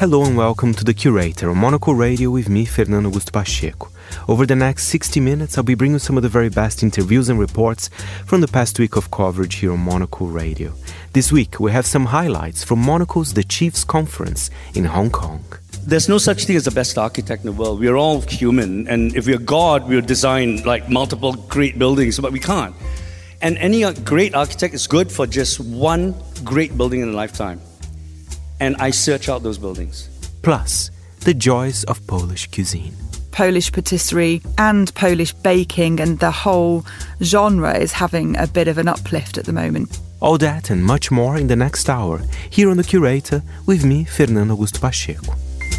Hello and welcome to The Curator on Monocle Radio with me, Fernando Augusto Pacheco. Over the next 60 minutes, I'll be bringing some of the very best interviews and reports from the past week of coverage here on Monocle Radio. This week, we have some highlights from Monocle's The Chiefs Conference in Hong Kong. There's no such thing as the best architect in the world. We're all human, and if we're God, we'll design like multiple great buildings, but we can't. And any great architect is good for just one great building in a lifetime. And I search out those buildings. Plus, the joys of Polish cuisine. Polish patisserie and Polish baking, and the whole genre is having a bit of an uplift at the moment. All that and much more in the next hour, here on The Curator, with me, Fernando Augusto Pacheco.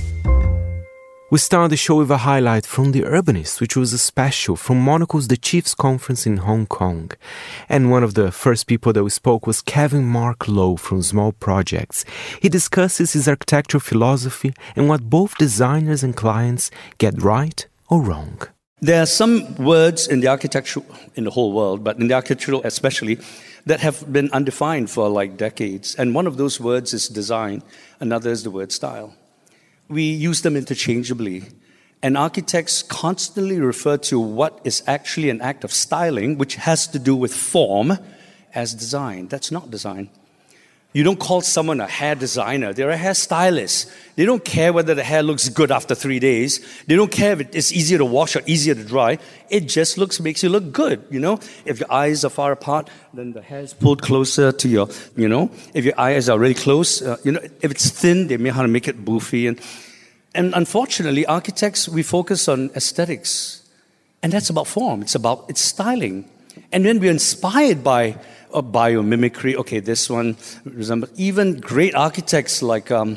We start the show with a highlight from The Urbanist, which was a special from Monocle's The Chiefs Conference in Hong Kong. And one of the first people that we spoke was Kevin Mark Lowe from Small Projects. He discusses his architectural philosophy and what both designers and clients get right or wrong. There are some words in the architecture, in the whole world, but in the architectural especially, that have been undefined for like decades. And one of those words is design, another is the word style. We use them interchangeably, and architects constantly refer to what is actually an act of styling, which has to do with form, as design. That's not design. You don't call someone a hair designer. They're a hairstylist. They don't care whether the hair looks good after 3 days. They don't care if it's easier to wash or easier to dry. It just makes you look good, you know. If your eyes are far apart, then the hair is pulled closer to your, you know. If your eyes are really close, if it's thin, they may know how to make it boofy. And unfortunately, architects, we focus on aesthetics. And that's about form. It's styling. And when we're inspired by biomimicry, okay, this one resembles even great architects like Eero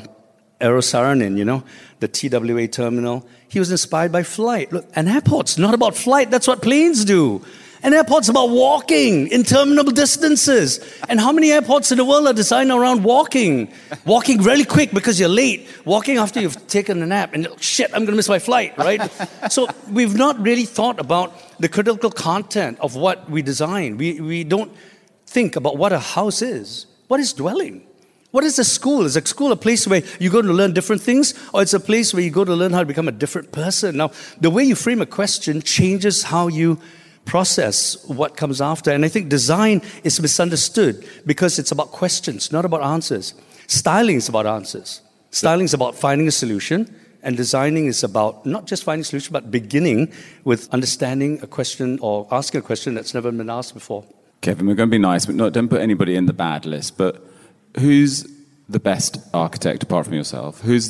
Saarinen, the TWA terminal. He was inspired by flight. Look, an airport's not about flight. That's what planes do. An airport's about walking interminable distances. And how many airports in the world are designed around walking? Walking really quick because you're late. Walking after you've taken a nap. And shit, I'm going to miss my flight, right? So we've not really thought about the critical content of what we design. We don't think about what a house is. What is dwelling? What is a school? Is a school a place where you go to learn different things, or it's a place where you go to learn how to become a different person? Now, the way you frame a question changes how you process what comes after. And I think design is misunderstood because it's about questions, not about answers. Styling is about answers. Styling is about finding a solution, and designing is about not just finding a solution, but beginning with understanding a question or asking a question that's never been asked before. Kevin, we're going to be nice, but don't put anybody in the bad list. But who's the best architect apart from yourself? Who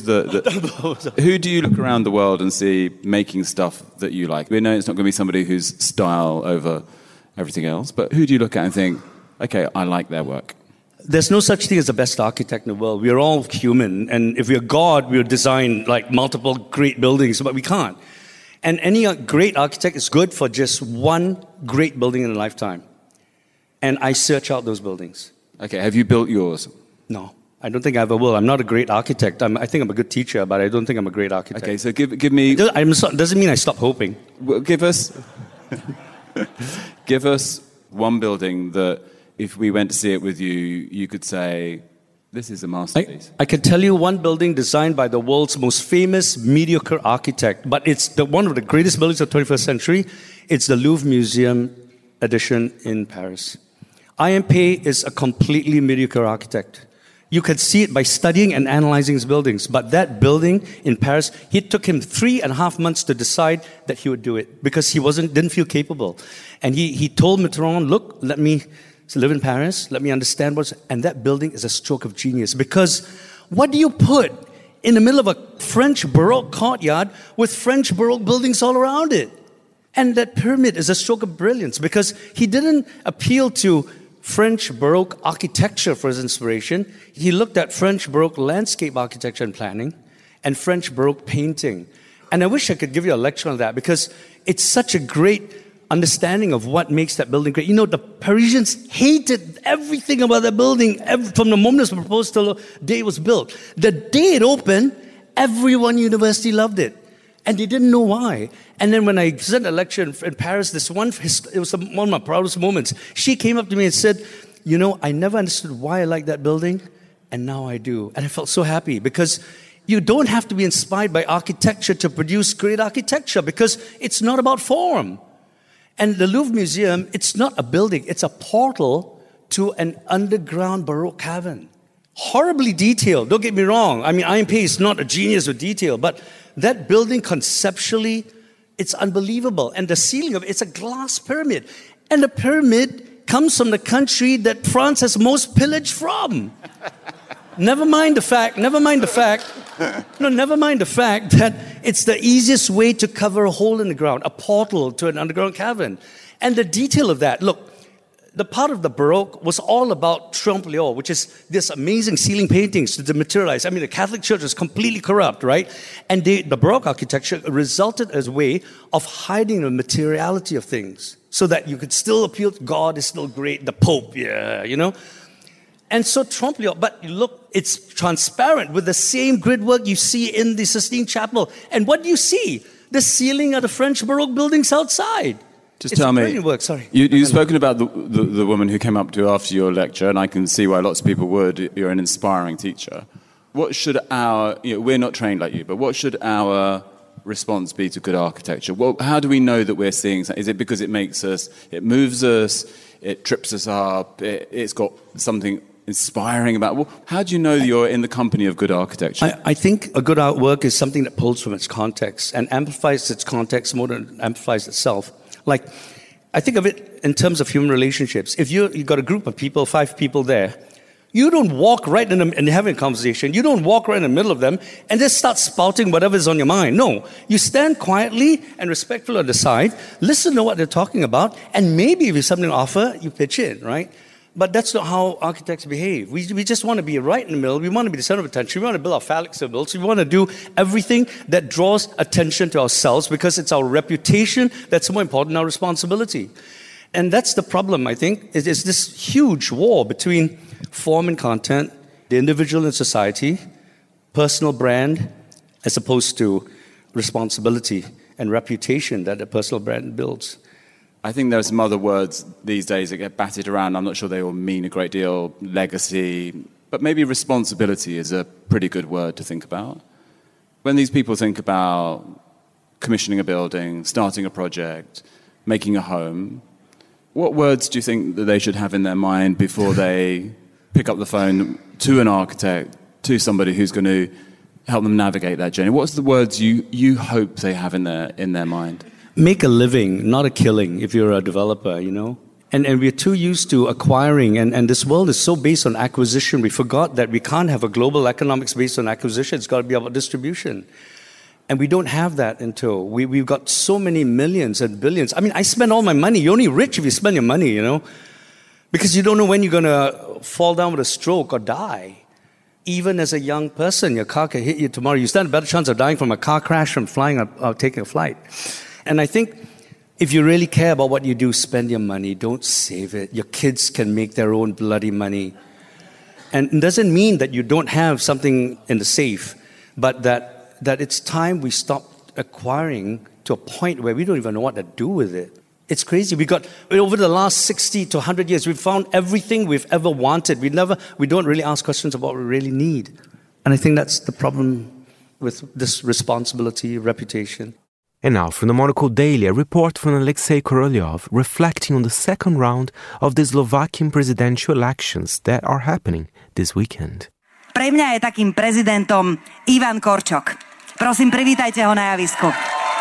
do you look around the world and see making stuff that you like? We know it's not going to be somebody whose style over everything else, but who do you look at and think, okay, I like their work? There's no such thing as the best architect in the world. We're all human, and if we're God, we'll design like multiple great buildings, but we can't. And any great architect is good for just one great building in a lifetime. And I search out those buildings. Okay, have you built yours? No, I don't think I ever will. I'm not a great architect. I think I'm a good teacher, but I don't think I'm a great architect. Okay, so give me... Doesn't mean I stop hoping. Well, give us one building that if we went to see it with you, you could say, this is a masterpiece. I can tell you one building designed by the world's most famous mediocre architect, but it's one of the greatest buildings of the 21st century. It's the Louvre Museum edition in Paris. IMP is a completely mediocre architect. You can see it by studying and analyzing his buildings. But that building in Paris, it took him 3.5 months to decide that he would do it because he didn't feel capable. And he told Mitterrand, look, let me live in Paris, let me understand and that building is a stroke of genius. Because what do you put in the middle of a French Baroque courtyard with French Baroque buildings all around it? And that pyramid is a stroke of brilliance because he didn't appeal to French Baroque architecture for his inspiration. He looked at French Baroque landscape architecture and planning and French Baroque painting. And I wish I could give you a lecture on that because it's such a great understanding of what makes that building great. The Parisians hated everything about that building from the moment it was proposed till the day it was built. The day it opened, everyone in university loved it. And they didn't know why. And then when I presented a lecture in Paris, it was one of my proudest moments. She came up to me and said, I never understood why I like that building, and now I do. And I felt so happy because You don't have to be inspired by architecture to produce great architecture because it's not about form. And the Louvre Museum, it's not a building, it's a portal to an underground Baroque cavern. Horribly detailed, don't get me wrong. I mean, IMP is not a genius with detail, but that building conceptually, it's unbelievable. And the ceiling of it's a glass pyramid. And the pyramid comes from the country that France has most pillaged from. Never mind the fact that it's the easiest way to cover a hole in the ground, a portal to an underground cavern. And the detail of that, look, the part of the Baroque was all about Trompe l'oeil, which is this amazing ceiling paintings to materialize. I mean, the Catholic Church was completely corrupt, right? And the Baroque architecture resulted as a way of hiding the materiality of things so that you could still appeal to God is still great, the Pope, yeah, you know? And so Trompe l'oeil, but look, it's transparent with the same grid work you see in the Sistine Chapel. And what do you see? The ceiling of the French Baroque buildings outside. Just tell me, work. Sorry. You've spoken about the woman who came up to you after your lecture, and I can see why lots of people would. You're an inspiring teacher. What should we're not trained like you, but what should our response be to good architecture? Well, how do we know that we're seeing something? Is it because it moves us, it trips us up, it's got something inspiring about? Well, how do you know that you're in the company of good architecture? I think a good artwork is something that pulls from its context and amplifies its context more than it amplifies itself. Like, I think of it in terms of human relationships. If you've got a group of people, 5 people there, you don't walk right in and having a conversation. You don't walk right in the middle of them and just start spouting whatever's on your mind. No, you stand quietly and respectfully on the side, listen to what they're talking about, and maybe if you have something to offer, you pitch in, right? But that's not how architects behave. We just want to be right in the middle. We want to be the center of attention. We want to build our phallic symbols. We want to do everything that draws attention to ourselves because it's our reputation that's more important than our responsibility. And that's the problem, I think, is this huge war between form and content, the individual and society, personal brand, as opposed to responsibility and reputation that a personal brand builds. I think there are some other words these days that get batted around. I'm not sure they all mean a great deal. Legacy, but maybe responsibility is a pretty good word to think about. When these people think about commissioning a building, starting a project, making a home, what words do you think that they should have in their mind before they pick up the phone to an architect, to somebody who's going to help them navigate that journey? What's the words you hope they have in their mind? Make a living, not a killing, if you're a developer, you know? And we're too used to acquiring, and this world is so based on acquisition, we forgot that we can't have a global economics based on acquisition. It's got to be about distribution. And we don't have that until we've got so many millions and billions. I mean, I spend all my money. You're only rich if you spend your money, you know? Because you don't know when you're going to fall down with a stroke or die. Even as a young person, your car can hit you tomorrow. You stand a better chance of dying from a car crash from flying or taking a flight. And I think if you really care about what you do, spend your money. Don't save it. Your kids can make their own bloody money. And it doesn't mean that you don't have something in the safe, but that it's time we stop acquiring to a point where we don't even know what to do with it. It's crazy. Over the last 60 to 100 years, we've found everything we've ever wanted. We don't really ask questions about what we really need. And I think that's the problem with this responsibility, reputation. And now from the Monocle Daily, a report from Alexei Korolyov reflecting on the second round of the Slovakian presidential elections that are happening this weekend. Pre mňa je takým prezidentom Ivan Korčok. Prosím, privítajte ho na javisku.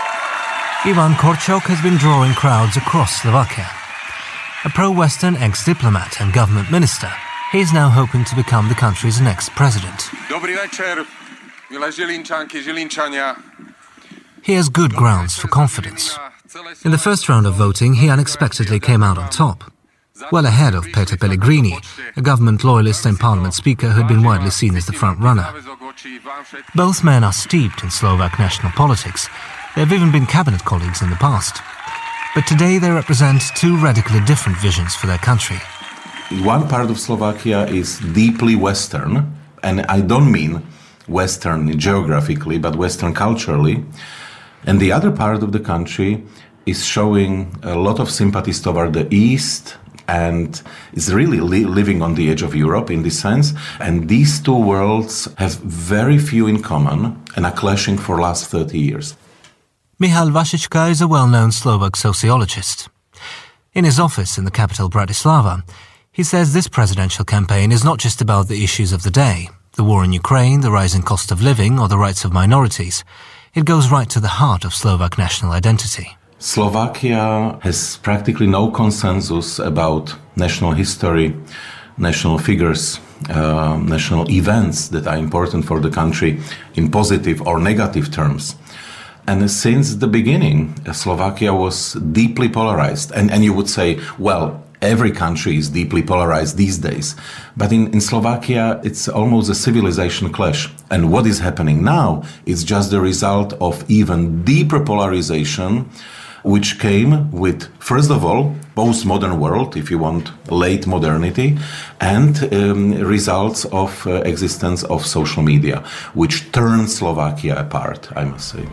Ivan Korčok has been drawing crowds across Slovakia. A pro-Western ex-diplomat and government minister, he is now hoping to become the country's next president. Dobrý večer, milé Žilinčanky, Žilinčania. He has good grounds for confidence. In the first round of voting, he unexpectedly came out on top, well ahead of Peter Pellegrini, a government loyalist and parliament speaker who had been widely seen as the front-runner. Both men are steeped in Slovak national politics. They have even been cabinet colleagues in the past. But today they represent two radically different visions for their country. One part of Slovakia is deeply Western, and I don't mean Western geographically, but Western culturally. And the other part of the country is showing a lot of sympathies toward the East, and is really living on the edge of Europe in this sense. And these two worlds have very few in common and are clashing for the last 30 years. Michal Vašička is a well-known Slovak sociologist. In his office in the capital Bratislava, he says this presidential campaign is not just about the issues of the day, the war in Ukraine, the rising cost of living, or the rights of minorities. It goes right to the heart of Slovak national identity. Slovakia has practically no consensus about national history, national figures, national events that are important for the country in positive or negative terms. And since the beginning, Slovakia was deeply polarized. And you would say, well, every country is deeply polarized these days. But in Slovakia, it's almost a civilization clash. And what is happening now is just the result of even deeper polarization, which came with, first of all, postmodern world, if you want, late modernity, and results of existence of social media, which turned Slovakia apart, I must say.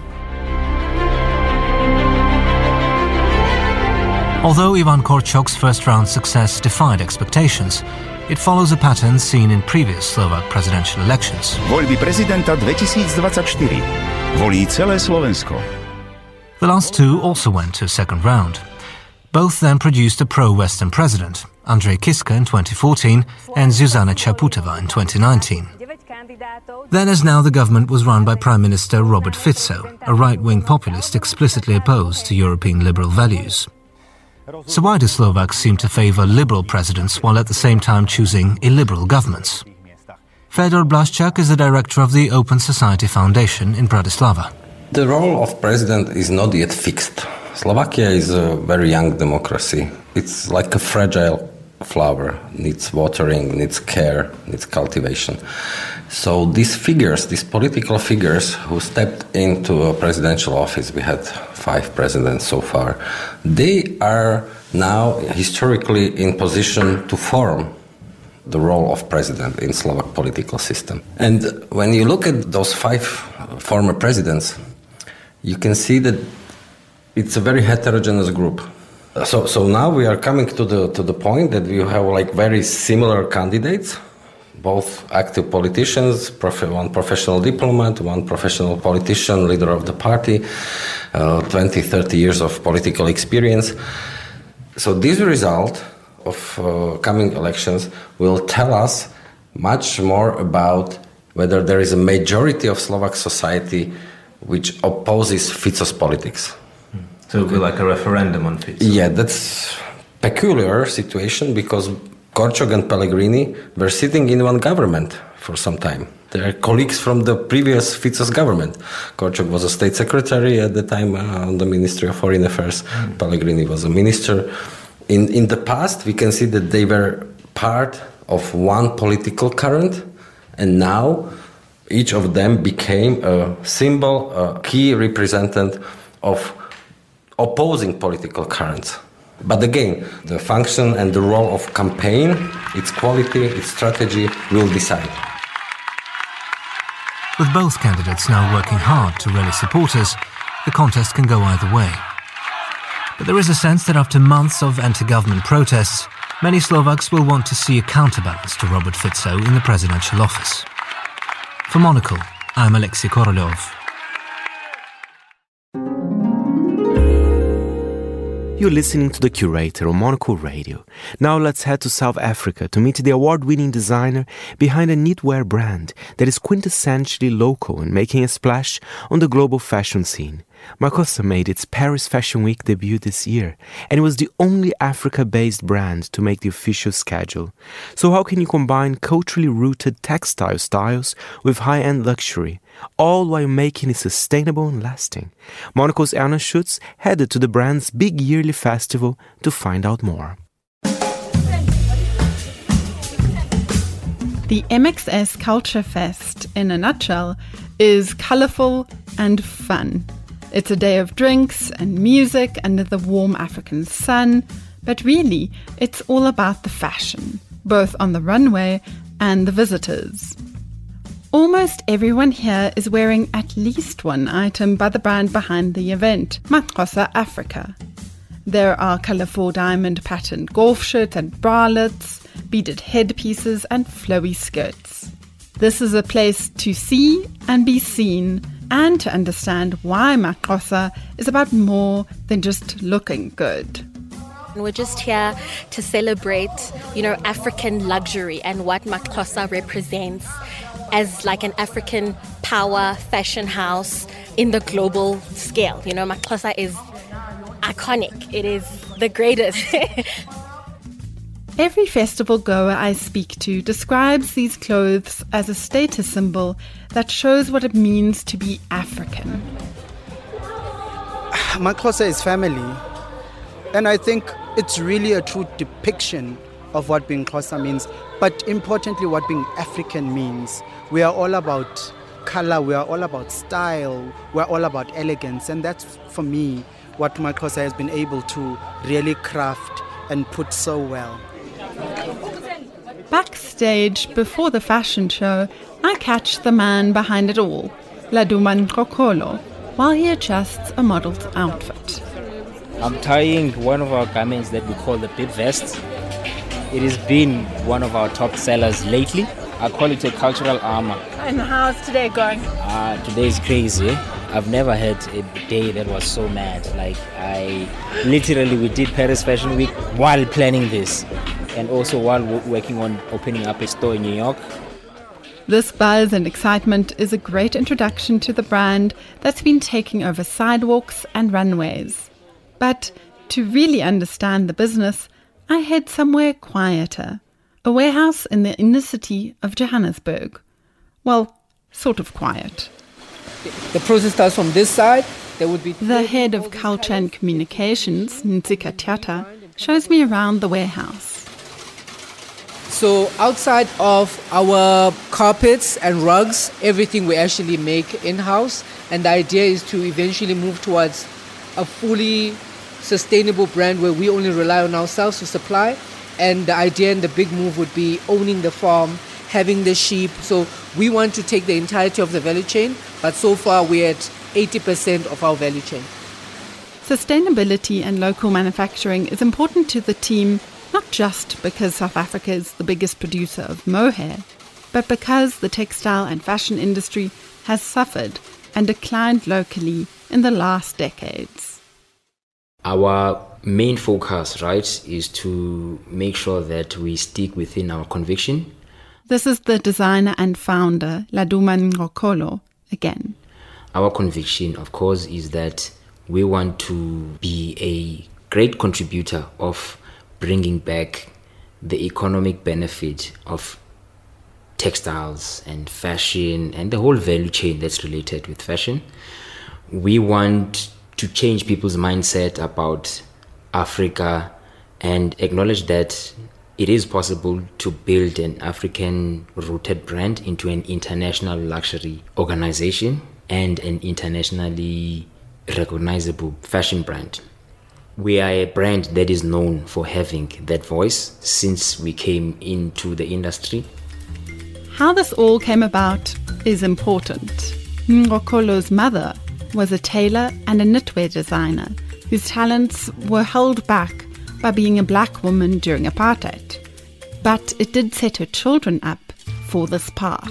Although Ivan Korčok's first-round success defied expectations, it follows a pattern seen in previous Slovak presidential elections. Voľby prezidenta 2024. Volí celé Slovensko. The last two also went to a second round. Both then produced a pro-Western president, Andrej Kiska in 2014 and Zuzana Čaputová in 2019. Then as now, the government was run by Prime Minister Robert Fico, a right-wing populist explicitly opposed to European liberal values. So why do Slovaks seem to favour liberal presidents while at the same time choosing illiberal governments? Fedor Blaszczak is the director of the Open Society Foundation in Bratislava. The role of president is not yet fixed. Slovakia is a very young democracy. It's like a fragile flower, needs watering, needs care, needs cultivation. So these figures, these political figures who stepped into a presidential office, we had 5 presidents so far, they are now historically in position to form the role of president in Slovak political system. And when you look at those 5 former presidents, you can see that it's a very heterogeneous group. So now we are coming to the point that we have like very similar candidates, both active politicians, one professional diplomat, one professional politician, leader of the party, 20, 30 years of political experience. So this result of coming elections will tell us much more about whether there is a majority of Slovak society which opposes Fico's politics. So it will be like a referendum on Fico? Yeah, that's peculiar situation because Korčok and Pellegrini were sitting in one government for some time. They are colleagues from the previous Fico's government. Korčok was a state secretary at the time on the Ministry of Foreign Affairs. Pellegrini was a minister. In the past, we can see that they were part of one political current, and now each of them became a symbol, a key representative of opposing political currents. But again, the function and the role of campaign, its quality, its strategy will decide. With both candidates now working hard to rally supporters, the contest can go either way. But there is a sense that after months of anti-government protests, many Slovaks will want to see a counterbalance to Robert Fico in the presidential office. For Monocle, I'm Alexei Korolev. You're listening to The Curator on Monocle Radio. Now let's head to South Africa to meet the award-winning designer behind a knitwear brand that is quintessentially local and making a splash on the global fashion scene. Makossa made its Paris Fashion Week debut this year, and it was the only Africa-based brand to make the official schedule. So how can you combine culturally rooted textile styles with high-end luxury, all while making it sustainable and lasting? Monocle's Erna Schutz headed to the brand's big yearly festival to find out more. The MXS Culture Fest, in a nutshell, is colourful and fun. It's a day of drinks and music under the warm African sun, but really, it's all about the fashion, both on the runway and the visitors. Almost everyone here is wearing at least one item by the brand behind the event, Makossa Africa. There are colourful diamond-patterned golf shirts and bralettes, beaded headpieces and flowy skirts. This is a place to see and be seen, and to understand why Maxhosa is about more than just looking good. We're just here to celebrate, African luxury and what Maxhosa represents as like an African power fashion house in the global scale. Maxhosa is iconic. It is the greatest. Every festival goer I speak to describes these clothes as a status symbol that shows what it means to be African. Maxhosa is family, and I think it's really a true depiction of what being Xhosa means, but importantly what being African means. We are all about color, we are all about style, we are all about elegance, and that's, for me, what Maxhosa has been able to really craft and put so well. Backstage, before the fashion show, I catch the man behind it all, Laduma Nkokolo, while he adjusts a model's outfit. I'm tying one of our garments that we call the bib vest. It has been one of our top sellers lately. I call it a cultural armor. And how's today going? Today is crazy. I've never had a day that was so mad. We did Paris Fashion Week while planning this, and also while working on opening up a store in New York. This buzz and excitement is a great introduction to the brand that's been taking over sidewalks and runways. But to really understand the business, I head somewhere quieter, a warehouse in the inner city of Johannesburg. Well, sort of quiet. The process starts from this side. There would be the head of culture and communications, Ntsika Tyata, shows me around the warehouse. So outside of our carpets and rugs, everything we actually make in-house, and the idea is to eventually move towards a fully sustainable brand where we only rely on ourselves to supply. And the idea and the big move would be owning the farm, having the sheep. So we want to take the entirety of the value chain, but so far we're at 80% of our value chain. Sustainability and local manufacturing is important to the team, not just because South Africa is the biggest producer of mohair, but because the textile and fashion industry has suffered and declined locally in the last decades. Our main focus, is to make sure that we stick within our conviction. This is the designer and founder, Laduma Nkokolo, again. Our conviction, of course, is that we want to be a great contributor of bringing back the economic benefit of textiles and fashion and the whole value chain that's related with fashion. We want to change people's mindset about Africa and acknowledge that it is possible to build an African-rooted brand into an international luxury organization and an internationally recognizable fashion brand. We are a brand that is known for having that voice since we came into the industry. How this all came about is important. Nkokolo's mother was a tailor and a knitwear designer whose talents were held back by being a black woman during apartheid. But it did set her children up for this path.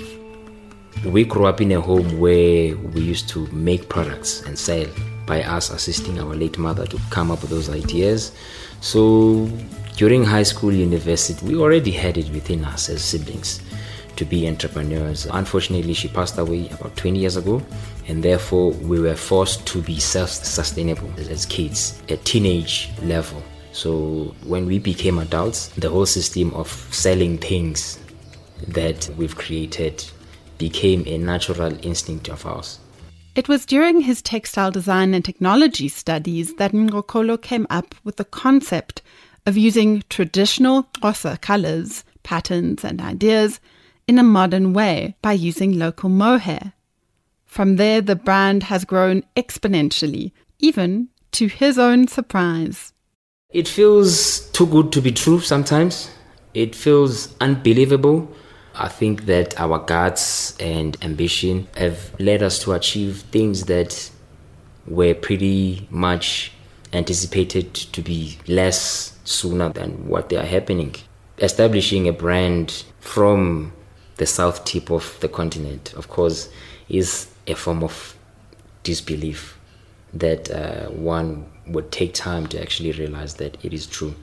We grew up in a home where we used to make products and sell by us assisting our late mother to come up with those ideas. So during high school, university, we already had it within us as siblings to be entrepreneurs. Unfortunately, she passed away about 20 years ago, and therefore we were forced to be self-sustainable as kids at teenage level. So when we became adults, the whole system of selling things that we've created became a natural instinct of ours. It was during his textile design and technology studies that Nkokolo came up with the concept of using traditional Xhosa colors, patterns and ideas in a modern way by using local mohair. From there, the brand has grown exponentially, even to his own surprise. It feels too good to be true sometimes. It feels unbelievable. I think that our guts and ambition have led us to achieve things that were pretty much anticipated to be less sooner than what they are happening. Establishing a brand from the south tip of the continent, of course, is a form of disbelief that one would take time to actually realize that it is true.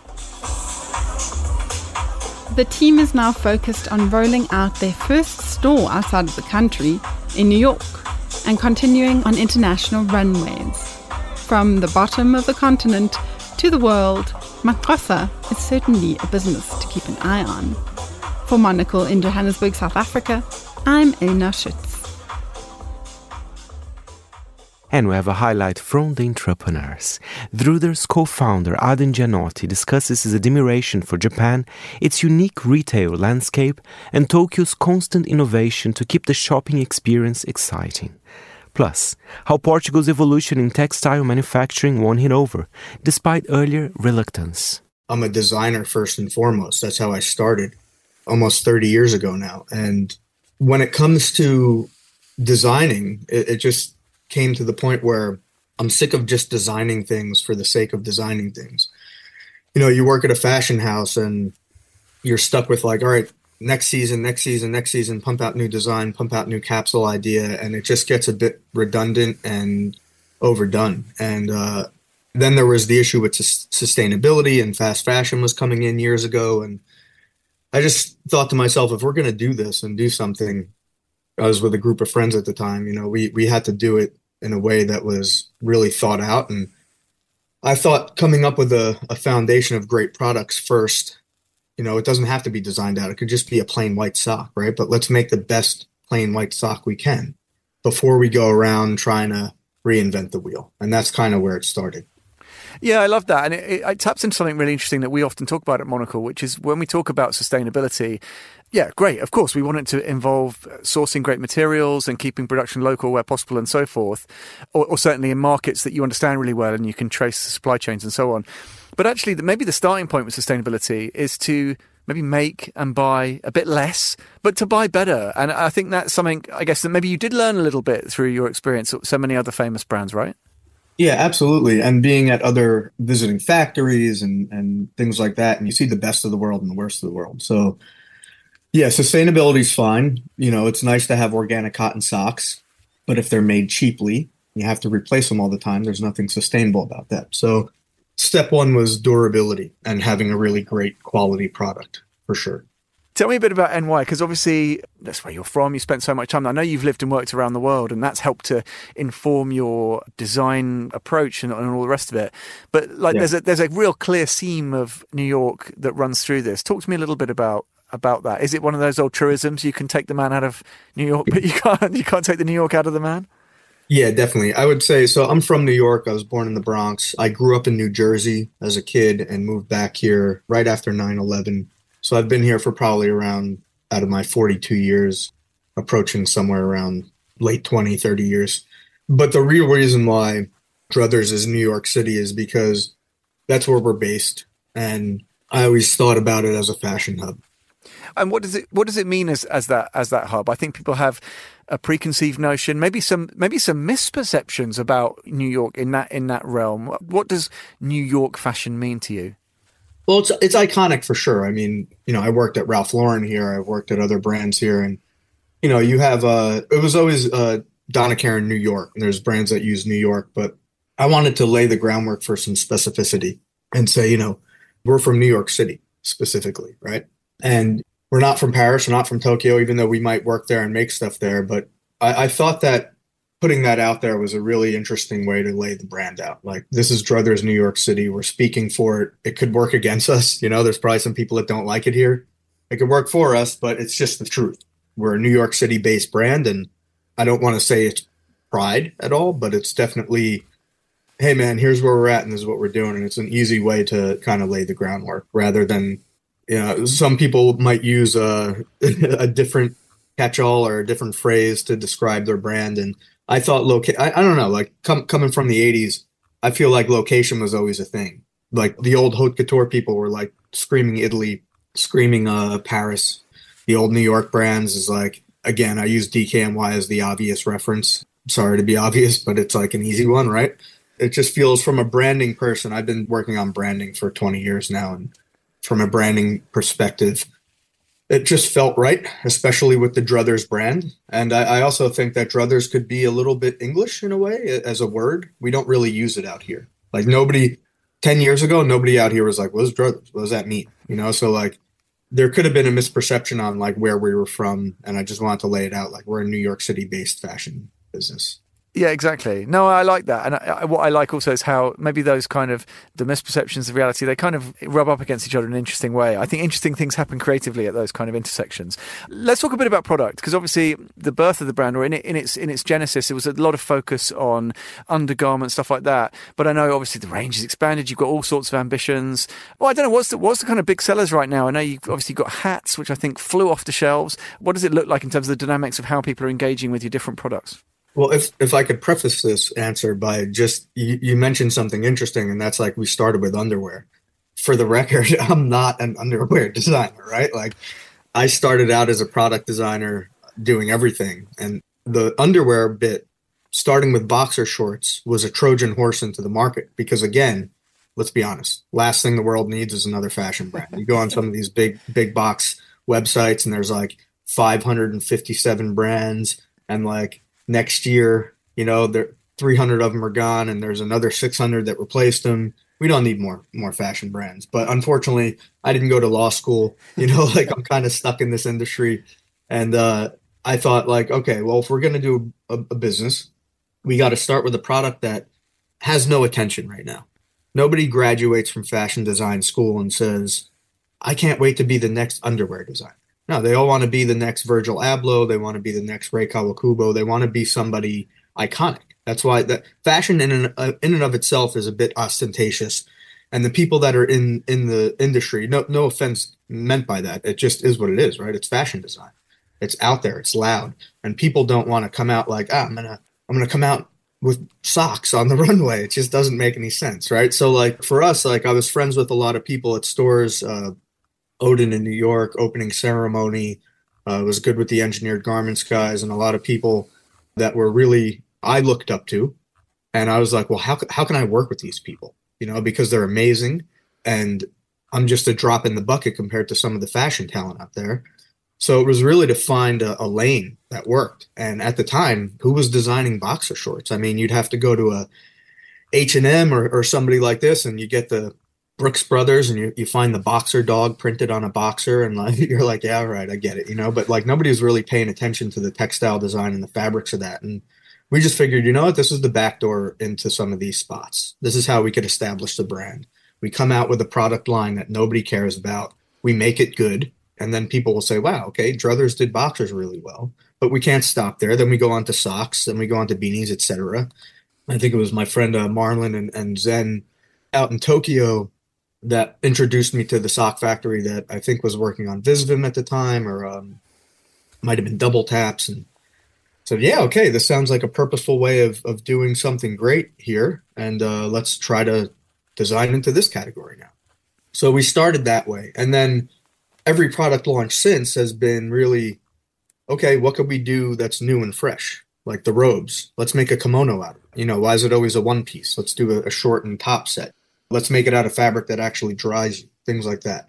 The team is now focused on rolling out their first store outside of the country in New York and continuing on international runways. From the bottom of the continent to the world, Maxxosa is certainly a business to keep an eye on. For Monocle in Johannesburg, South Africa, I'm Elna Schütz. And we have a highlight from the entrepreneurs. Druder's co-founder Adin Gianotti discusses his admiration for Japan, its unique retail landscape, and Tokyo's constant innovation to keep the shopping experience exciting. Plus, how Portugal's evolution in textile manufacturing won him over, despite earlier reluctance. I'm a designer first and foremost. That's how I started almost 30 years ago now. And when it comes to designing, it just came to the point where I'm sick of just designing things for the sake of designing things. You know, you work at a fashion house and you're stuck with like, all right, next season, pump out new design, pump out new capsule idea. And it just gets a bit redundant and overdone. And then there was the issue with sustainability, and fast fashion was coming in years ago. And I just thought to myself, if we're going to do this and do something, I was with a group of friends at the time, you know, we had to do it in a way that was really thought out. And I thought coming up with a foundation of great products first, you know, it doesn't have to be designed out. It could just be a plain white sock, right? But let's make the best plain white sock we can before we go around trying to reinvent the wheel. And that's kind of where it started. Yeah, I love that. And it taps into something really interesting that we often talk about at Monocle, which is when we talk about sustainability. Yeah, great. Of course, we want it to involve sourcing great materials and keeping production local where possible and so forth, or certainly in markets that you understand really well and you can trace the supply chains and so on. But actually, maybe the starting point with sustainability is to maybe make and buy a bit less, but to buy better. And I think that's something, I guess, that maybe you did learn a little bit through your experience at so many other famous brands, right? Yeah, absolutely. And being at other visiting factories and things like that, and you see the best of the world and the worst of the world. So yeah, sustainability is fine. You know, it's nice to have organic cotton socks, but if they're made cheaply, you have to replace them all the time. There's nothing sustainable about that. So step one was durability and having a really great quality product, for sure. Tell me a bit about NY, because obviously that's where you're from. You spent so much time. I know you've lived and worked around the world, and that's helped to inform your design approach and all the rest of it. But like, yeah, there's a real clear theme of New York that runs through this. Talk to me a little bit about that. Is it one of those old truisms? You can take the man out of New York, but you can't take the New York out of the man? Yeah, definitely. I would say, so I'm from New York. I was born in the Bronx. I grew up in New Jersey as a kid and moved back here right after 9/11. So I've been here for probably around, out of my 42 years, approaching somewhere around late 20, 30 years. But the real reason why Druthers is New York City is because that's where we're based. And I always thought about it as a fashion hub. And what does it mean as that hub? I think people have a preconceived notion, maybe some misperceptions about New York in that realm. What does New York fashion mean to you? Well, it's iconic for sure. I mean, you know, I worked at Ralph Lauren here. I worked at other brands here, and you know, you have it was always Donna Karan, New York, and there's brands that use New York, but I wanted to lay the groundwork for some specificity and say, you know, we're from New York City specifically, right? And we're not from Paris, we're not from Tokyo, even though we might work there and make stuff there. But I thought that putting that out there was a really interesting way to lay the brand out. Like, this is Druthers New York City. We're speaking for it. It could work against us. You know, there's probably some people that don't like it here. It could work for us, but it's just the truth. We're a New York City based brand. And I don't want to say it's pride at all, but it's definitely, hey man, here's where we're at and this is what we're doing. And it's an easy way to kind of lay the groundwork rather than, you know, some people might use a different catch-all or a different phrase to describe their brand. And I thought I don't know, like coming from the 80s, I feel like location was always a thing. Like the old haute couture people were like screaming Italy, screaming Paris. The old New York brands is like, again, I use DKNY as the obvious reference. Sorry to be obvious, but it's like an easy one, right? It just feels, from a branding person, I've been working on branding for 20 years now, and from a branding perspective, it just felt right, especially with the Druthers brand. And I also think that Druthers could be a little bit English in a way as a word. We don't really use it out here. Like 10 years ago, nobody out here was like, what's Druthers? What does that mean? You know, so like there could have been a misperception on like where we were from. And I just wanted to lay it out. Like, we're a New York City based fashion business. Yeah, exactly. No, I like that. And what I like also is how maybe those kind of the misperceptions of reality, they kind of rub up against each other in an interesting way. I think interesting things happen creatively at those kind of intersections. Let's talk a bit about product, because obviously the birth of the brand, or in its genesis, it was a lot of focus on undergarments, stuff like that. But I know obviously the range has expanded. You've got all sorts of ambitions. Well, I don't know, what's the kind of big sellers right now? I know you've obviously got hats, which I think flew off the shelves. What does it look like in terms of the dynamics of how people are engaging with your different products? Well, if I could preface this answer by just, you mentioned something interesting, and that's like we started with underwear. For the record, I'm not an underwear designer, right? Like, I started out as a product designer doing everything. And the underwear bit, starting with boxer shorts, was a Trojan horse into the market. Because again, let's be honest, last thing the world needs is another fashion brand. You go on some of these big box websites and there's like 557 brands, and like, next year, you know, 300 of them are gone and there's another 600 that replaced them. We don't need more fashion brands. But unfortunately, I didn't go to law school, you know, like I'm kind of stuck in this industry. And I thought like, okay, well, if we're going to do a business, we got to start with a product that has no attention right now. Nobody graduates from fashion design school and says, I can't wait to be the next underwear designer. No, they all want to be the next Virgil Abloh. They want to be the next Rei Kawakubo. They want to be somebody iconic. That's why that fashion in and of itself is a bit ostentatious. And the people that are in the industry, no offense meant by that. It just is what it is, right? It's fashion design. It's out there. It's loud. And people don't want to come out like, I'm gonna come out with socks on the runway. It just doesn't make any sense, right? So like for us, like I was friends with a lot of people at stores, Odin in New York, opening ceremony, was good with the engineered garments guys, and a lot of people that were really, I looked up to. And I was like, well, how can I work with these people? You know, because they're amazing and I'm just a drop in the bucket compared to some of the fashion talent out there. So it was really to find a lane that worked. And at the time, who was designing boxer shorts? I mean, you'd have to go to a H&M or somebody like this, and you get the Brooks Brothers and you find the boxer dog printed on a boxer, and like you're like, yeah, all right, I get it, you know. But like nobody was really paying attention to the textile design and the fabrics of that. And we just figured, you know what, this is the back door into some of these spots. This is how we could establish the brand. We come out with a product line that nobody cares about. We make it good. And then people will say, wow, okay, Druthers did boxers really well. But we can't stop there. Then we go on to socks, then we go on to beanies, etc. I think it was my friend Marlon and Zen out in Tokyo that introduced me to the sock factory that I think was working on Visvim at the time, or might have been Double Taps. And so, yeah, okay, this sounds like a purposeful way of doing something great here. And let's try to design into this category now. So we started that way. And then every product launch since has been really, okay, what could we do that's new and fresh? Like the robes. Let's make a kimono out of it. You know, why is it always a one piece? Let's do a short and top set. Let's make it out of fabric that actually dries you. Things like that.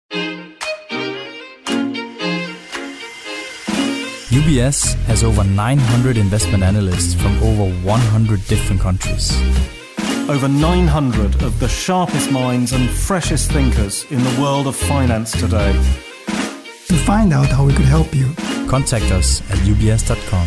UBS has over 900 investment analysts from over 100 different countries. Over 900 of the sharpest minds and freshest thinkers in the world of finance today. To find out how we could help you, contact us at ubs.com.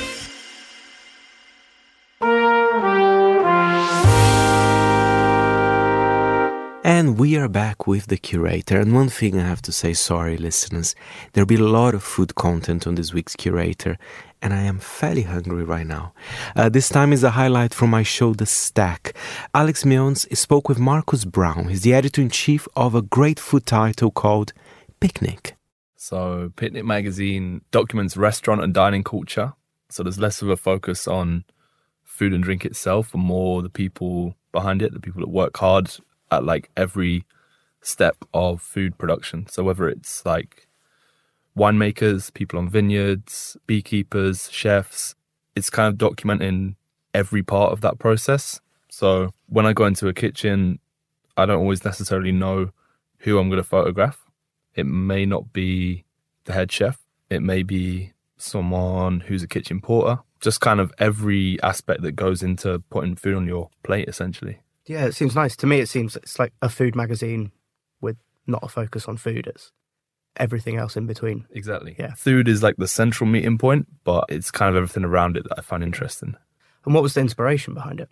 And we are back with The Curator. And one thing I have to say, sorry listeners, there'll be a lot of food content on this week's Curator, and I am fairly hungry right now. This time is a highlight from my show, The Stack. Alex Meons spoke with Marcus Brown. He's the editor-in-chief of a great food title called Picnic. So Picnic magazine documents restaurant and dining culture. So there's less of a focus on food and drink itself, and more the people behind it, the people that work hard at like every step of food production. So whether it's like winemakers, people on vineyards, beekeepers, chefs, it's kind of documenting every part of that process. So when I go into a kitchen, I don't always necessarily know who I'm going to photograph. It may not be the head chef. It may be someone who's a kitchen porter. Just kind of every aspect that goes into putting food on your plate, essentially. Yeah, it seems nice. To me, it seems it's like a food magazine with not a focus on food. It's everything else in between. Exactly. Yeah. Food is like the central meeting point, but it's kind of everything around it that I find interesting. And what was the inspiration behind it?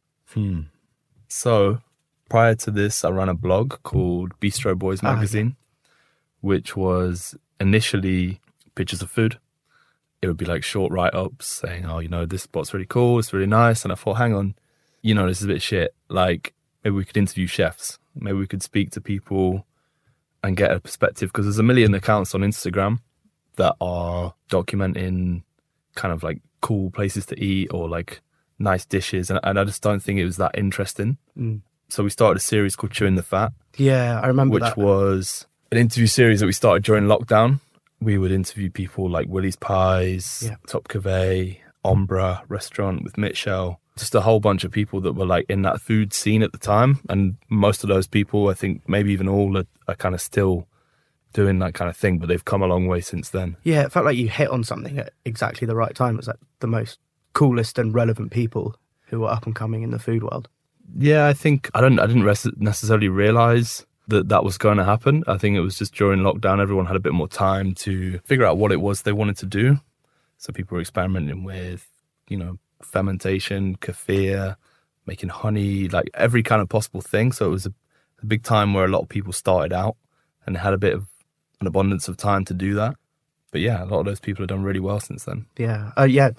So prior to this, I ran a blog called Bistro Boys Magazine, which was initially pictures of food. It would be like short write-ups saying, oh, you know, this spot's really cool, it's really nice. And I thought, hang on, you know, this is a bit shit. Like, maybe we could interview chefs. Maybe we could speak to people and get a perspective. Because there's a million accounts on Instagram that are documenting kind of like cool places to eat or like nice dishes. And I just don't think it was that interesting. So we started a series called Chewing the Fat. Yeah, I remember that. Which was an interview series that we started during lockdown. We would interview people like Willie's Pies, Top Café, Ombra restaurant with Mitchell. Just a whole bunch of people that were like in that food scene at the time. And most of those people, I think maybe even all are kind of still doing that kind of thing, but they've come a long way since then. Yeah, it felt like you hit on something at exactly the right time. It was like the most coolest and relevant people who were up and coming in the food world. Yeah, I think I didn't necessarily realize that was going to happen. I think it was just during lockdown, everyone had a bit more time to figure out what it was they wanted to do. So people were experimenting with, you know, fermentation, kefir, making honey, like every kind of possible thing. So it was a big time where a lot of people started out and had a bit of an abundance of time to do that. But yeah, a lot of those people have done really well since then. Yeah.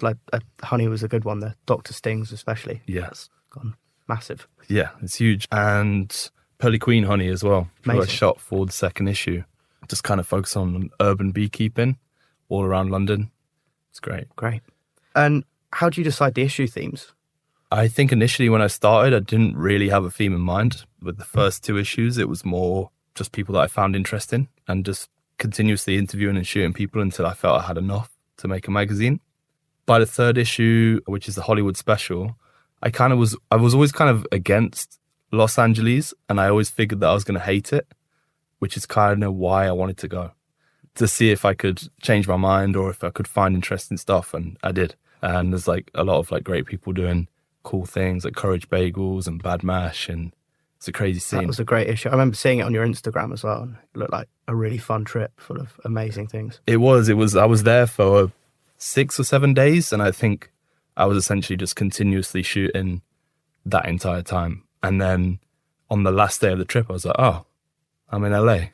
Honey was a good one. The Dr. Stings especially. Yes. Gone massive. Yeah, it's huge. And Pearly Queen honey as well. Who I shot for the second issue. Just kind of focus on urban beekeeping all around London. It's great. Great. And how do you decide the issue themes? I think initially when I started, I didn't really have a theme in mind. With the first two issues, it was more just people that I found interesting and just continuously interviewing and shooting people until I felt I had enough to make a magazine. By the third issue, which is the Hollywood special, I was always kind of against Los Angeles, and I always figured that I was going to hate it, which is kind of why I wanted to go, to see if I could change my mind or if I could find interesting stuff, and I did. And there's like a lot of like great people doing cool things like Courage Bagels and Bad Mash, and it's a crazy scene. That was a great issue. I remember seeing it on your Instagram as well, and it looked like a really fun trip full of amazing things. It was. I was there for 6 or 7 days, and I think I was essentially just continuously shooting that entire time. And then on the last day of the trip, I was like, oh, I'm in LA.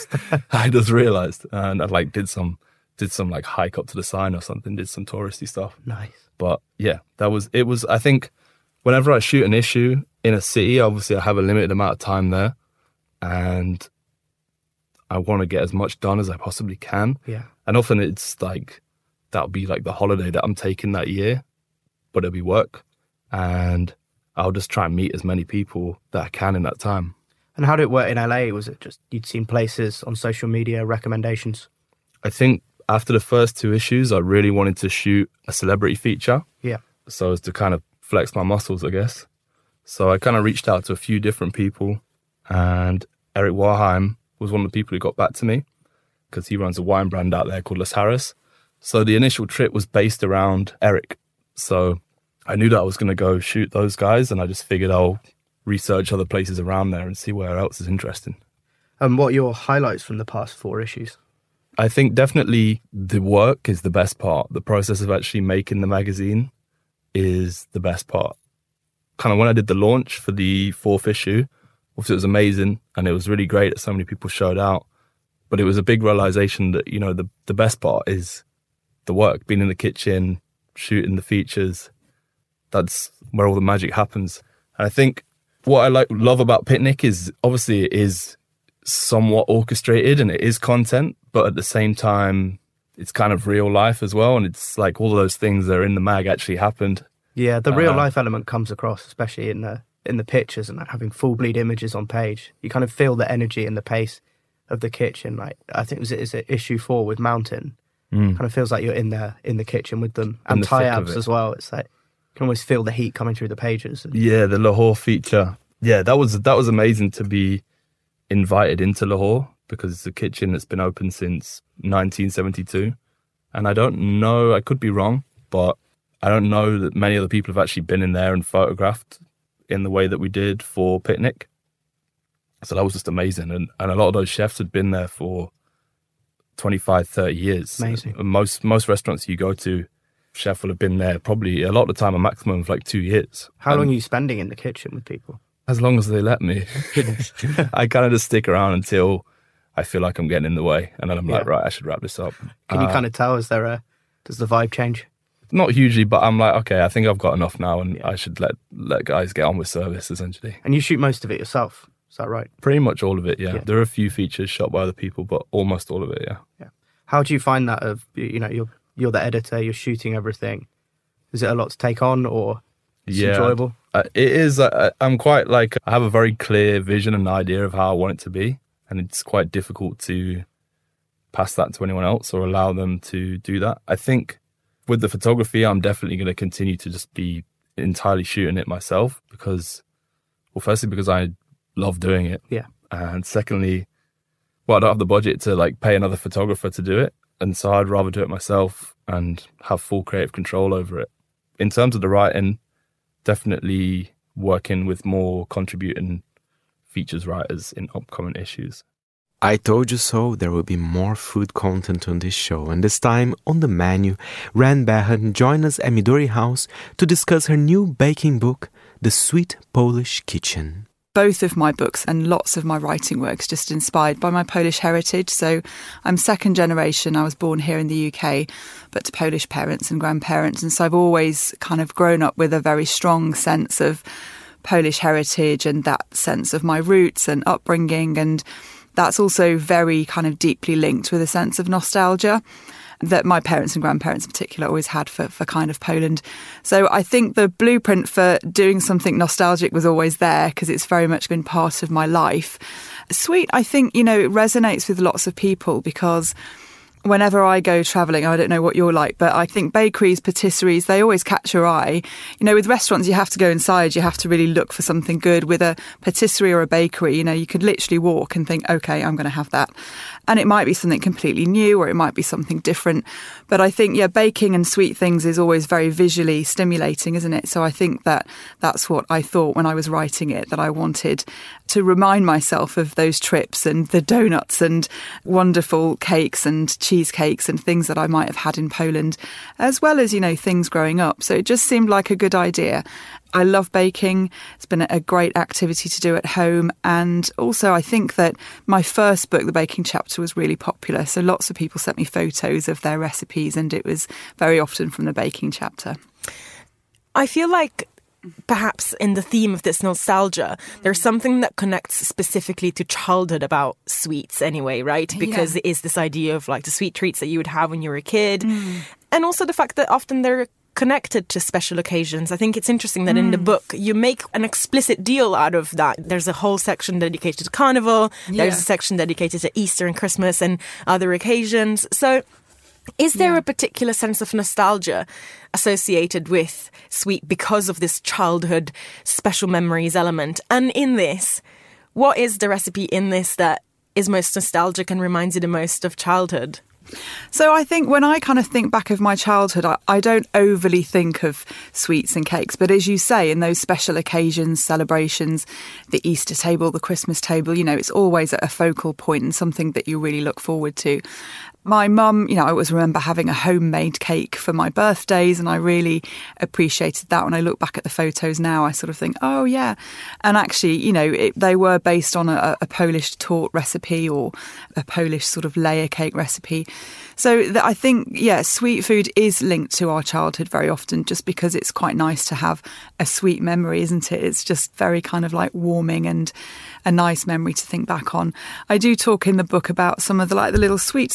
I just realized. And I like did some like hike up to the sign or something, did some touristy stuff. Nice. But yeah, it was, I think whenever I shoot an issue in a city, obviously I have a limited amount of time there and I want to get as much done as I possibly can. Yeah. And often it's like, that'll be like the holiday that I'm taking that year, but it'll be work. And I'll just try and meet as many people that I can in that time. And how did it work in LA? Was it just you'd seen places on social media, recommendations? I think after the first two issues, I really wanted to shoot a celebrity feature. Yeah. So as to kind of flex my muscles, I guess. So I kind of reached out to a few different people, and Eric Waheim was one of the people who got back to me because he runs a wine brand out there called Las Harris. So the initial trip was based around Eric. So I knew that I was going to go shoot those guys, and I just figured I'll research other places around there and see where else is interesting. And what are your highlights from the past 4 issues? I think definitely the work is the best part. The process of actually making the magazine is the best part. Kind of when I did the launch for the 4th issue, obviously it was amazing and it was really great that so many people showed out. But it was a big realization that, you know, the best part is the work, being in the kitchen, shooting the features. That's where all the magic happens. And I think what I love about Picnic is obviously it is somewhat orchestrated and it is content, but at the same time, it's kind of real life as well. And it's like all of those things that are in the mag actually happened. Yeah, the real life element comes across, especially in the pictures and having full bleed images on page. You kind of feel the energy and the pace of the kitchen. Like I think it's issue 4 with Mountain. Kind of feels like you're in the kitchen with them, and tie-ups as well. It's like can almost feel the heat coming through the pages. Yeah, the Lahore feature. Yeah, that was amazing to be invited into Lahore, because it's a kitchen that's been open since 1972. And I don't know, I could be wrong, but I don't know that many other people have actually been in there and photographed in the way that we did for Picnic. So that was just amazing. And a lot of those chefs had been there for 25, 30 years. Amazing. Most restaurants you go to, chef will have been there probably a lot of the time, a maximum of like 2 years. How long are you spending in the kitchen with people? As long as they let me. I kind of just stick around until I feel like I'm getting in the way. And then I'm like, right, I should wrap this up. Can you kind of tell, does the vibe change? Not hugely, but I'm like, okay, I think I've got enough now, and I should let guys get on with service, essentially. And you shoot most of it yourself, is that right? Pretty much all of it, yeah. There are a few features shot by other people, but almost all of it, yeah. How do you find that you're the editor, you're shooting everything? Is it a lot to take on, or is it enjoyable? It is. I'm quite I have a very clear vision and idea of how I want it to be, and it's quite difficult to pass that to anyone else or allow them to do that. I think with the photography, I'm definitely going to continue to just be entirely shooting it myself firstly because I love doing it. Yeah. And secondly, I don't have the budget to pay another photographer to do it. And so I'd rather do it myself and have full creative control over it. In terms of the writing, definitely working with more contributing features writers in upcoming issues. I Told You So, there will be more food content on this show, and this time on the menu, Ran Behan joined us at Midori House to discuss her new baking book, The Sweet Polish Kitchen. Both of my books and lots of my writing work is just inspired by my Polish heritage. So I'm second generation. I was born here in the UK, but to Polish parents and grandparents. And so I've always kind of grown up with a very strong sense of Polish heritage and that sense of my roots and upbringing, and that's also very kind of deeply linked with a sense of nostalgia that my parents and grandparents in particular always had for kind of Poland. So I think the blueprint for doing something nostalgic was always there, because it's very much been part of my life. Sweet, I think, it resonates with lots of people, because whenever I go travelling, I don't know what you're like, but I think bakeries, patisseries, they always catch your eye. With restaurants, you have to go inside, you have to really look for something good. With a patisserie or a bakery, you could literally walk and think, okay, I'm going to have that. And it might be something completely new, or it might be something different. But I think, baking and sweet things is always very visually stimulating, isn't it? So I think that's what I thought when I was writing it, that I wanted to remind myself of those trips and the donuts and wonderful cakes and cheesecakes and things that I might have had in Poland, as well as, things growing up. So it just seemed like a good idea. I love baking. It's been a great activity to do at home. And also I think that my first book, The Baking Chapter, was really popular. So lots of people sent me photos of their recipes, and it was very often from the baking chapter. I feel like perhaps in the theme of this nostalgia, there's something that connects specifically to childhood about sweets anyway, right? Because it is this idea of the sweet treats that you would have when you were a kid. And also the fact that often they're connected to special occasions. I think it's interesting that in the book you make an explicit deal out of that. There's a whole section dedicated to Carnival. There's a section dedicated to Easter and Christmas and other occasions. So is there a particular sense of nostalgia associated with sweet because of this childhood special memories element? And in this, what is the recipe in this that is most nostalgic and reminds you the most of childhood? So I think when I kind of think back of my childhood, I don't overly think of sweets and cakes. But as you say, in those special occasions, celebrations, the Easter table, the Christmas table, it's always at a focal point and something that you really look forward to. My mum, I always remember having a homemade cake for my birthdays, and I really appreciated that. When I look back at the photos now, I sort of think, oh, yeah. And actually, they were based on a Polish torte recipe or a Polish sort of layer cake recipe. So I think, sweet food is linked to our childhood very often, just because it's quite nice to have a sweet memory, isn't it? It's just very kind of warming and a nice memory to think back on. I do talk in the book about some of the little sweets that I had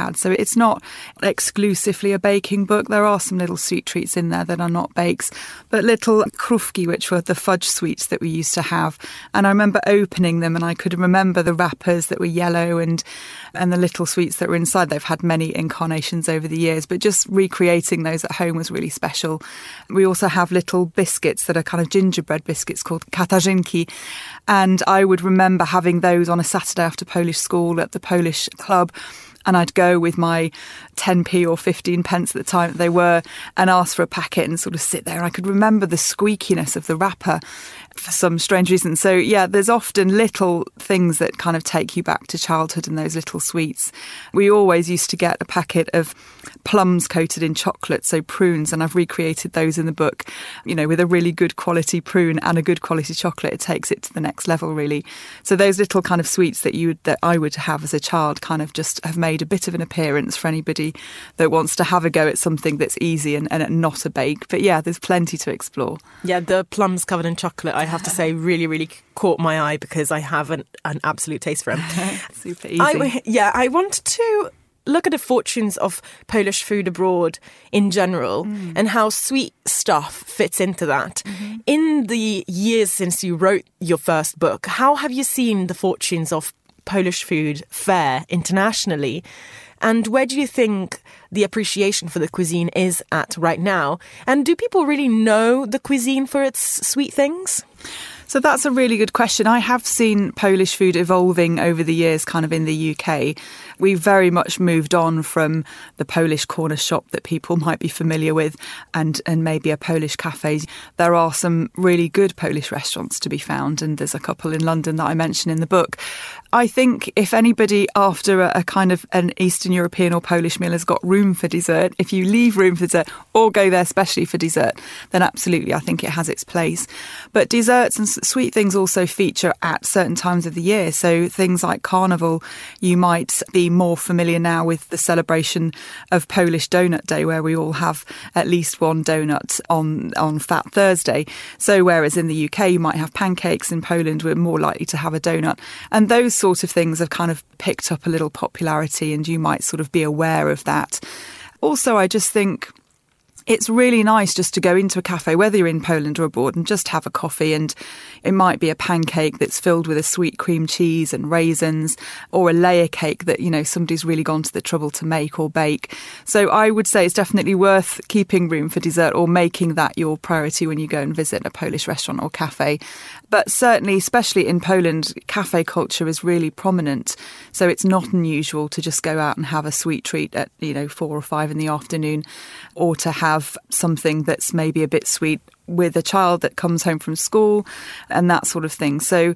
had. So it's not exclusively a baking book. There are some little sweet treats in there that are not bakes, but little krówki, which were the fudge sweets that we used to have. And I remember opening them and I could remember the wrappers that were yellow and the little sweets that were inside. They've had many incarnations over the years, but just recreating those at home was really special. We also have little biscuits that are kind of gingerbread biscuits called katarzynki. And I would remember having those on a Saturday after Polish school at the Polish club. And I'd go with my 10p or 15 pence at the time that they were and ask for a packet and sort of sit there. And I could remember the squeakiness of the wrapper for some strange reason. So, yeah, there's often little things that kind of take you back to childhood and those little sweets. We always used to get a packet of plums coated in chocolate, so prunes, and I've recreated those in the book. You know, with a really good quality prune and a good quality chocolate, it takes it to the next level, really. So those little kind of sweets that I would have as a child kind of just have made a bit of an appearance for anybody that wants to have a go at something that's easy and not a bake. But yeah, there's plenty to explore. Yeah, the plums covered in chocolate, I have to say, really, really caught my eye because I have an absolute taste for them. Super easy. I want to look at the fortunes of Polish food abroad in general and how sweet stuff fits into that. Mm-hmm. In the years since you wrote your first book, how have you seen the fortunes of Polish food fare internationally? And where do you think the appreciation for the cuisine is at right now? And do people really know the cuisine for its sweet things? So that's a really good question. I have seen Polish food evolving over the years kind of in the UK. We've very much moved on from the Polish corner shop that people might be familiar with and maybe a Polish cafe. There are some really good Polish restaurants to be found, and there's a couple in London that I mention in the book. I think if anybody after a kind of an Eastern European or Polish meal has got room for dessert, if you leave room for dessert or go there especially for dessert, then absolutely I think it has its place. But desserts and sweet things also feature at certain times of the year. So things like Carnival, you might be more familiar now with the celebration of Polish Donut Day, where we all have at least one donut on Fat Thursday. So whereas in the UK you might have pancakes, in Poland we're more likely to have a donut. And those sort of things have kind of picked up a little popularity, and you might sort of be aware of that. Also, I just think it's really nice just to go into a cafe, whether you're in Poland or abroad, and just have a coffee. And it might be a pancake that's filled with a sweet cream cheese and raisins, or a layer cake that, you know, somebody's really gone to the trouble to make or bake. So I would say it's definitely worth keeping room for dessert or making that your priority when you go and visit a Polish restaurant or cafe. But certainly, especially in Poland, cafe culture is really prominent. So it's not unusual to just go out and have a sweet treat at, 4 or 5 in the afternoon, or to have something that's maybe a bit sweet with a child that comes home from school and that sort of thing. So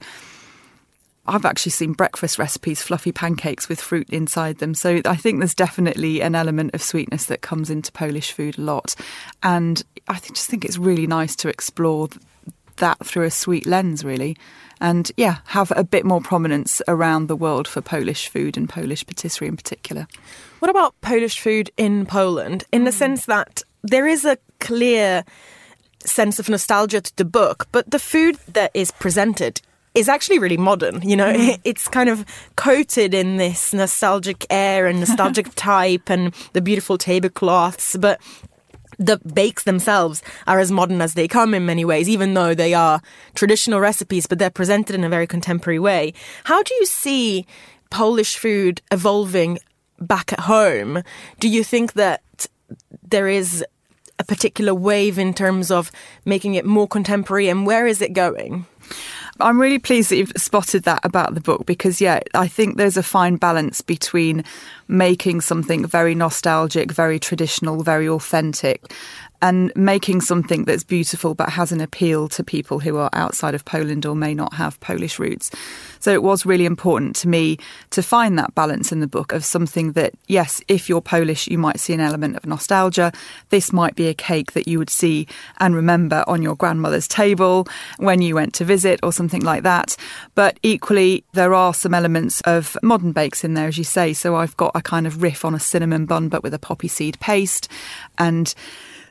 I've actually seen breakfast recipes, fluffy pancakes with fruit inside them. So I think there's definitely an element of sweetness that comes into Polish food a lot. And I just think it's really nice to explore that through a sweet lens, really. And have a bit more prominence around the world for Polish food and Polish patisserie in particular. What about Polish food in Poland? In the sense that there is a clear sense of nostalgia to the book, but the food that is presented is actually really modern. It's kind of coated in this nostalgic air and nostalgic type and the beautiful tablecloths, but the bakes themselves are as modern as they come in many ways, even though they are traditional recipes, but they're presented in a very contemporary way. How do you see Polish food evolving back at home? Do you think that there is a particular wave in terms of making it more contemporary, and where is it going? I'm really pleased that you've spotted that about the book because, I think there's a fine balance between making something very nostalgic, very traditional, very authentic, and making something that's beautiful but has an appeal to people who are outside of Poland or may not have Polish roots. So it was really important to me to find that balance in the book of something that, yes, if you're Polish, you might see an element of nostalgia. This might be a cake that you would see and remember on your grandmother's table when you went to visit or something like that. But equally, there are some elements of modern bakes in there, as you say. So I've got a kind of riff on a cinnamon bun, but with a poppy seed paste, and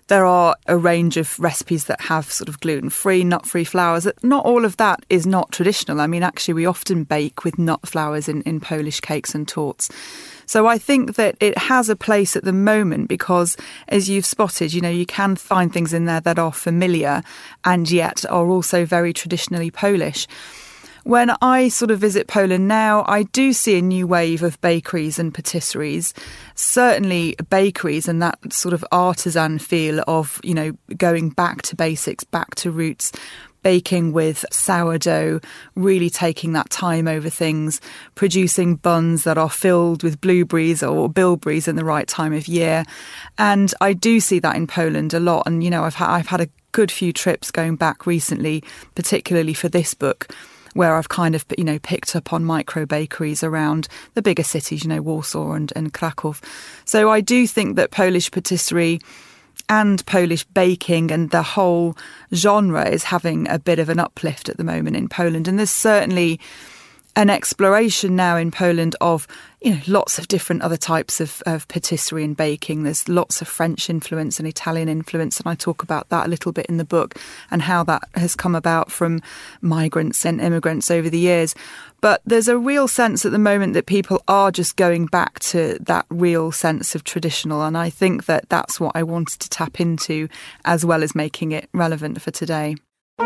There are a range of recipes that have sort of gluten-free, nut-free flours. Not all of that is not traditional. I mean, actually, we often bake with nut flours in Polish cakes and torts. So I think that it has a place at the moment because, as you've spotted, you can find things in there that are familiar and yet are also very traditionally Polish. When I sort of visit Poland now, I do see a new wave of bakeries and patisseries. Certainly bakeries and that sort of artisan feel of, going back to basics, back to roots, baking with sourdough, really taking that time over things, producing buns that are filled with blueberries or bilberries in the right time of year. And I do see that in Poland a lot. And, I've had a good few trips going back recently, particularly for this book, where I've kind of, picked up on micro bakeries around the bigger cities, Warsaw and Krakow. So I do think that Polish patisserie and Polish baking and the whole genre is having a bit of an uplift at the moment in Poland. And there's certainly an exploration now in Poland of, lots of different other types of patisserie and baking. There's lots of French influence and Italian influence, and I talk about that a little bit in the book and how that has come about from migrants and immigrants over the years. But there's a real sense at the moment that people are just going back to that real sense of traditional, and I think that that's what I wanted to tap into, as well as making it relevant for today.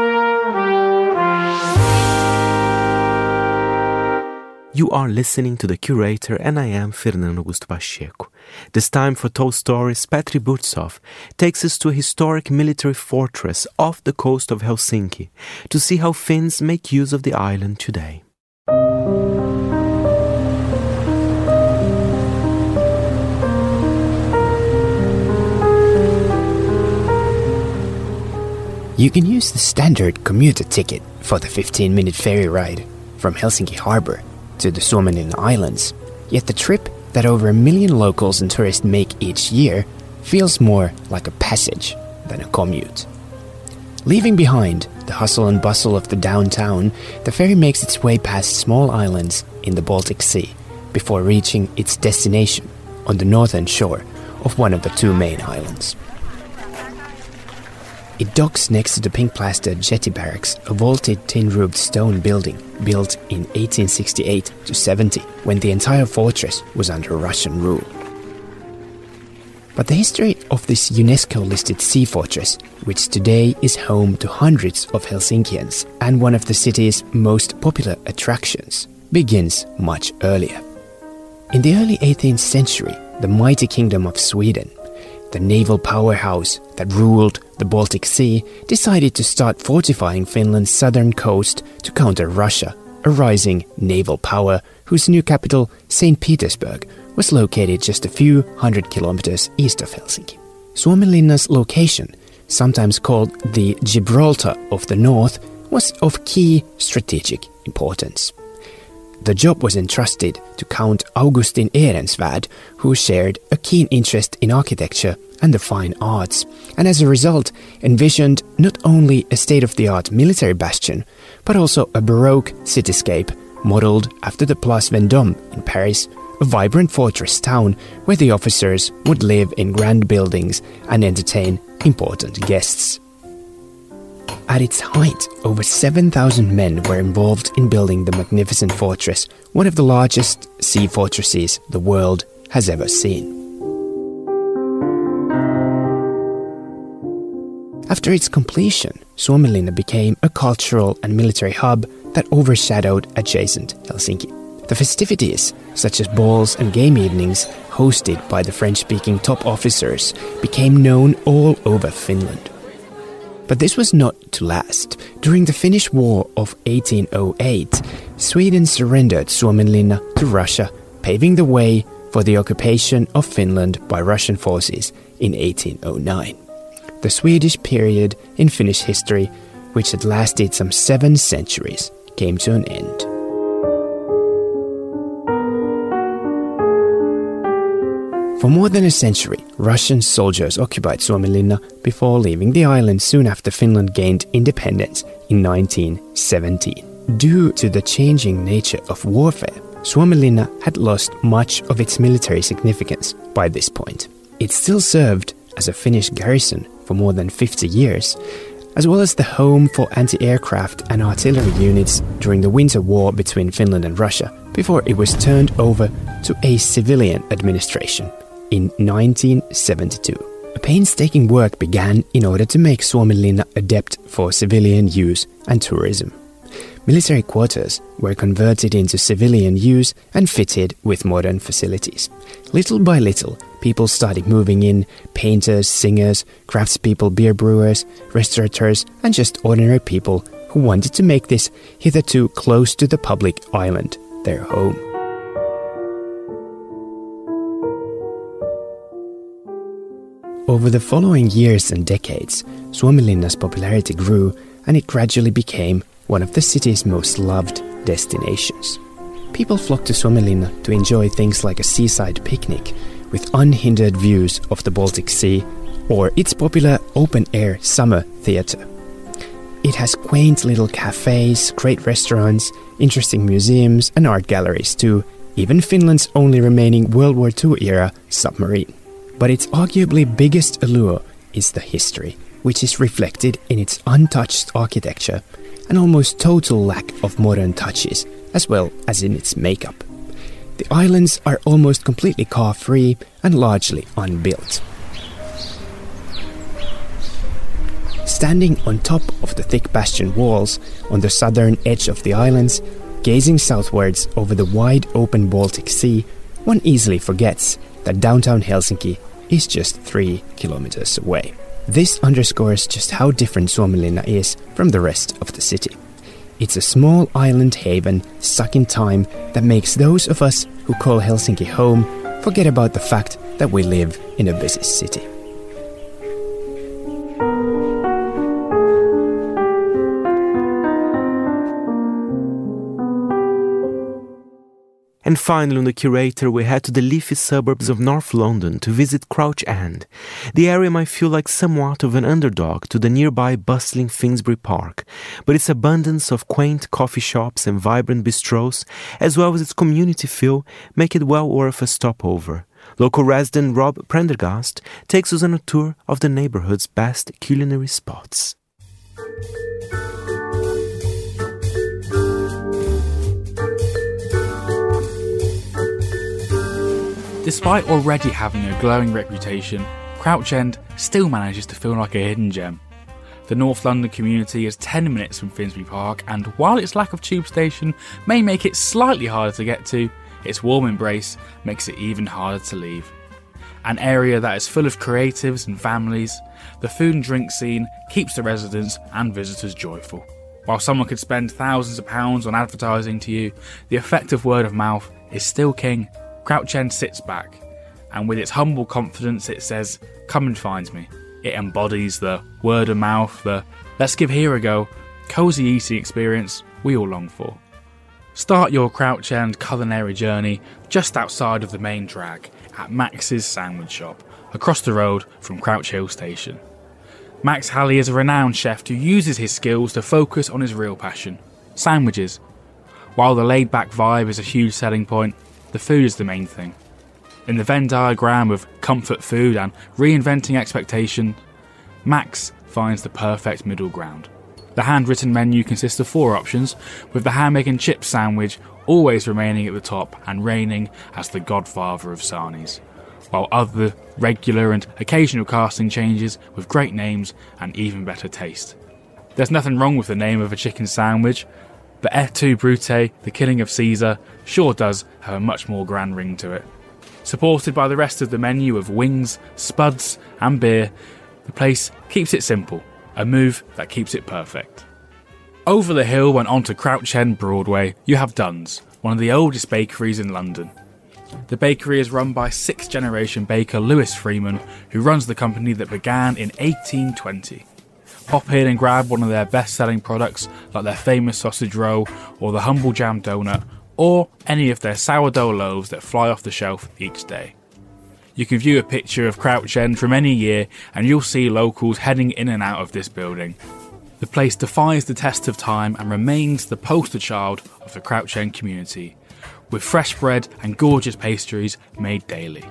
You are listening to The Curator, and I am Fernando Augusto Pacheco. This time for Told Stories, Petri Burtsov takes us to a historic military fortress off the coast of Helsinki to see how Finns make use of the island today. You can use the standard commuter ticket for the 15-minute ferry ride from Helsinki Harbour to the Suomenlinna Islands, yet the trip that over 1 million locals and tourists make each year feels more like a passage than a commute. Leaving behind the hustle and bustle of the downtown, the ferry makes its way past small islands in the Baltic Sea before reaching its destination on the northern shore of one of the two main islands. It docks next to the pink-plastered jetty barracks, a vaulted tin-roofed stone building built in 1868 to 70, when the entire fortress was under Russian rule. But the history of this UNESCO-listed sea fortress, which today is home to hundreds of Helsinkians and one of the city's most popular attractions, begins much earlier. In the early 18th century, the mighty Kingdom of Sweden, the naval powerhouse that ruled the Baltic Sea, decided to start fortifying Finland's southern coast to counter Russia, a rising naval power whose new capital, St. Petersburg, was located just a few hundred kilometers east of Helsinki. Suomenlinna's location, sometimes called the Gibraltar of the North, was of key strategic importance. The job was entrusted to Count Augustin Ehrensvärd, who shared a keen interest in architecture and the fine arts, and as a result envisioned not only a state-of-the-art military bastion, but also a Baroque cityscape modelled after the Place Vendôme in Paris, a vibrant fortress town where the officers would live in grand buildings and entertain important guests. At its height, over 7,000 men were involved in building the magnificent fortress, one of the largest sea fortresses the world has ever seen. After its completion, Suomenlinna became a cultural and military hub that overshadowed adjacent Helsinki. The festivities, such as balls and game evenings hosted by the French-speaking top officers, became known all over Finland. But this was not to last. During the Finnish War of 1808, Sweden surrendered Suomenlinna to Russia, paving the way for the occupation of Finland by Russian forces in 1809. The Swedish period in Finnish history, which had lasted some 7 centuries, came to an end. For more than a century, Russian soldiers occupied Suomenlinna before leaving the island soon after Finland gained independence in 1917. Due to the changing nature of warfare, Suomenlinna had lost much of its military significance by this point. It still served as a Finnish garrison for more than 50 years, as well as the home for anti-aircraft and artillery units during the Winter War between Finland and Russia, before it was turned over to a civilian administration in 1972. A painstaking work began in order to make Suomenlinna adept for civilian use and tourism. Military quarters were converted into civilian use and fitted with modern facilities. Little by little, people started moving in: painters, singers, craftspeople, beer brewers, restaurateurs, and just ordinary people who wanted to make this hitherto close to the public island their home. Over the following years and decades, Suomenlinna's popularity grew and it gradually became one of the city's most loved destinations. People flocked to Suomenlinna to enjoy things like a seaside picnic with unhindered views of the Baltic Sea, or its popular open-air summer theatre. It has quaint little cafes, great restaurants, interesting museums and art galleries too, even Finland's only remaining World War II-era submarine. But its arguably biggest allure is the history, which is reflected in its untouched architecture and almost total lack of modern touches, as well as in its makeup. The islands are almost completely car-free and largely unbuilt. Standing on top of the thick bastion walls on the southern edge of the islands, gazing southwards over the wide open Baltic Sea, one easily forgets that downtown Helsinki is just 3 kilometers away. This underscores just how different Suomenlinna is from the rest of the city. It's a small island haven stuck in time that makes those of us who call Helsinki home forget about the fact that we live in a busy city. And finally, on the Curator, we head to the leafy suburbs of North London to visit Crouch End. The area might feel like somewhat of an underdog to the nearby bustling Finsbury Park, but its abundance of quaint coffee shops and vibrant bistros, as well as its community feel, make it well worth a stopover. Local resident Rob Prendergast takes us on a tour of the neighborhood's best culinary spots. Despite already having a glowing reputation, Crouch End still manages to feel like a hidden gem. The North London community is 10 minutes from Finsbury Park, and while its lack of tube station may make it slightly harder to get to, its warm embrace makes it even harder to leave. An area that is full of creatives and families, the food and drink scene keeps the residents and visitors joyful. While someone could spend thousands of pounds on advertising to you, the effect of word of mouth is still king. Crouch End sits back, and with its humble confidence it says, "Come and find me." It embodies the word of mouth, the "let's give here a go" cosy eating experience we all long for. Start your Crouch End culinary journey just outside of the main drag at Max's Sandwich Shop, across the road from Crouch Hill Station. Max Halley is a renowned chef who uses his skills to focus on his real passion, sandwiches. While the laid-back vibe is a huge selling point, the food is the main thing. In the Venn diagram of comfort food and reinventing expectation, Max finds the perfect middle ground. The handwritten menu consists of 4 options, with the ham, egg and chips sandwich always remaining at the top and reigning as the godfather of sarnies, while other regular and occasional casting changes with great names and even better taste. There's nothing wrong with the name of a chicken sandwich, but Et tu Brute, the killing of Caesar, sure does have a much more grand ring to it. Supported by the rest of the menu of wings, spuds and beer, the place keeps it simple, a move that keeps it perfect. Over the hill and onto Crouch End Broadway, you have Dunn's, one of the oldest bakeries in London. The bakery is run by 6th generation baker Lewis Freeman, who runs the company that began in 1820. Pop in and grab one of their best-selling products like their famous sausage roll or the humble jam donut, or any of their sourdough loaves that fly off the shelf each day. You can view a picture of Crouch End from any year and you'll see locals heading in and out of this building. The place defies the test of time and remains the poster child of the Crouch End community, with fresh bread and gorgeous pastries made daily.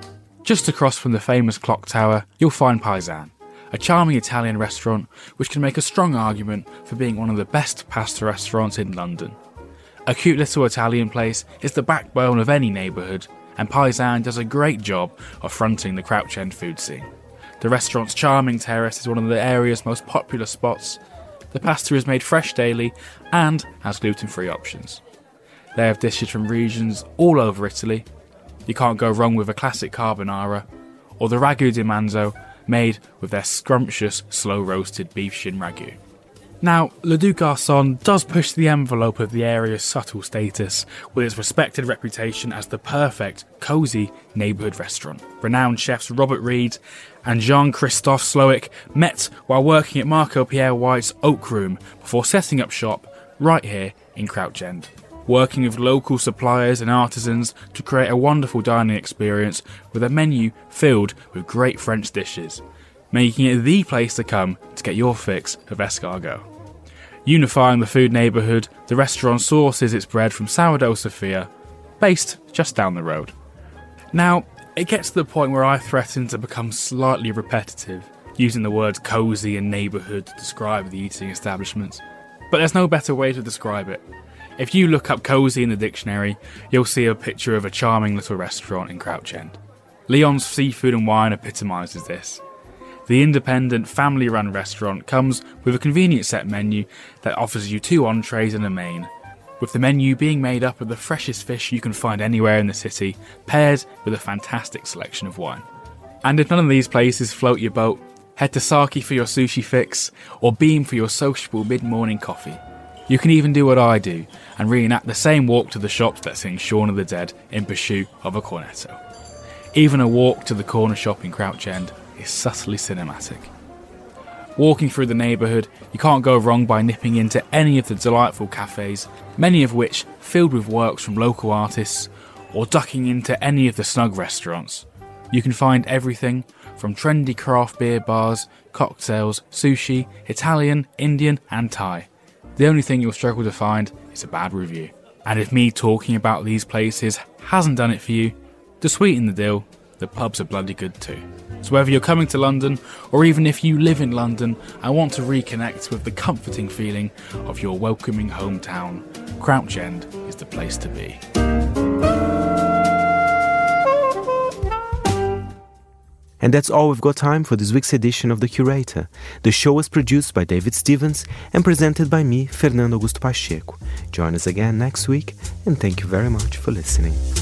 Just across from the famous clock tower, you'll find Paisan, a charming Italian restaurant which can make a strong argument for being one of the best pasta restaurants in London. A cute little Italian place is the backbone of any neighbourhood, and Paisan does a great job of fronting the Crouch End food scene. The restaurant's charming terrace is one of the area's most popular spots. The pasta is made fresh daily and has gluten-free options. They have dishes from regions all over Italy. You can't go wrong with a classic carbonara, or the ragu di manzo, made with their scrumptious, slow-roasted beef shin ragu. Now, Le Deux Garçons does push the envelope of the area's subtle status with its respected reputation as the perfect, cosy neighbourhood restaurant. Renowned chefs Robert Reed and Jean-Christophe Sloic met while working at Marco Pierre White's Oak Room before setting up shop right here in Crouch End, working with local suppliers and artisans to create a wonderful dining experience with a menu filled with great French dishes, making it the place to come to get your fix of escargot. Unifying the food neighbourhood, the restaurant sources its bread from Sourdough Sophia, based just down the road. Now, it gets to the point where I threaten to become slightly repetitive, using the words cosy and neighbourhood to describe the eating establishments, but there's no better way to describe it. If you look up cosy in the dictionary, you'll see a picture of a charming little restaurant in Crouch End. Leon's Seafood and Wine epitomises this. The independent, family-run restaurant comes with a convenient set menu that offers you 2 entrees and a main, with the menu being made up of the freshest fish you can find anywhere in the city, paired with a fantastic selection of wine. And if none of these places float your boat, head to Saki for your sushi fix, or Beam for your sociable mid-morning coffee. You can even do what I do, and reenact the same walk to the shops that sing Shaun of the Dead in pursuit of a cornetto. Even a walk to the corner shop in Crouch End is subtly cinematic. Walking through the neighbourhood, you can't go wrong by nipping into any of the delightful cafes, many of which filled with works from local artists, or ducking into any of the snug restaurants. You can find everything from trendy craft beer bars, cocktails, sushi, Italian, Indian and Thai. The only thing you'll struggle to find is a bad review. And if me talking about these places hasn't done it for you, to sweeten the deal, the pubs are bloody good too. So whether you're coming to London, or even if you live in London and want to reconnect with the comforting feeling of your welcoming hometown, Crouch End is the place to be. And that's all we've got time for this week's edition of The Curator. The show was produced by David Stevens and presented by me, Fernando Augusto Pacheco. Join us again next week, and thank you very much for listening.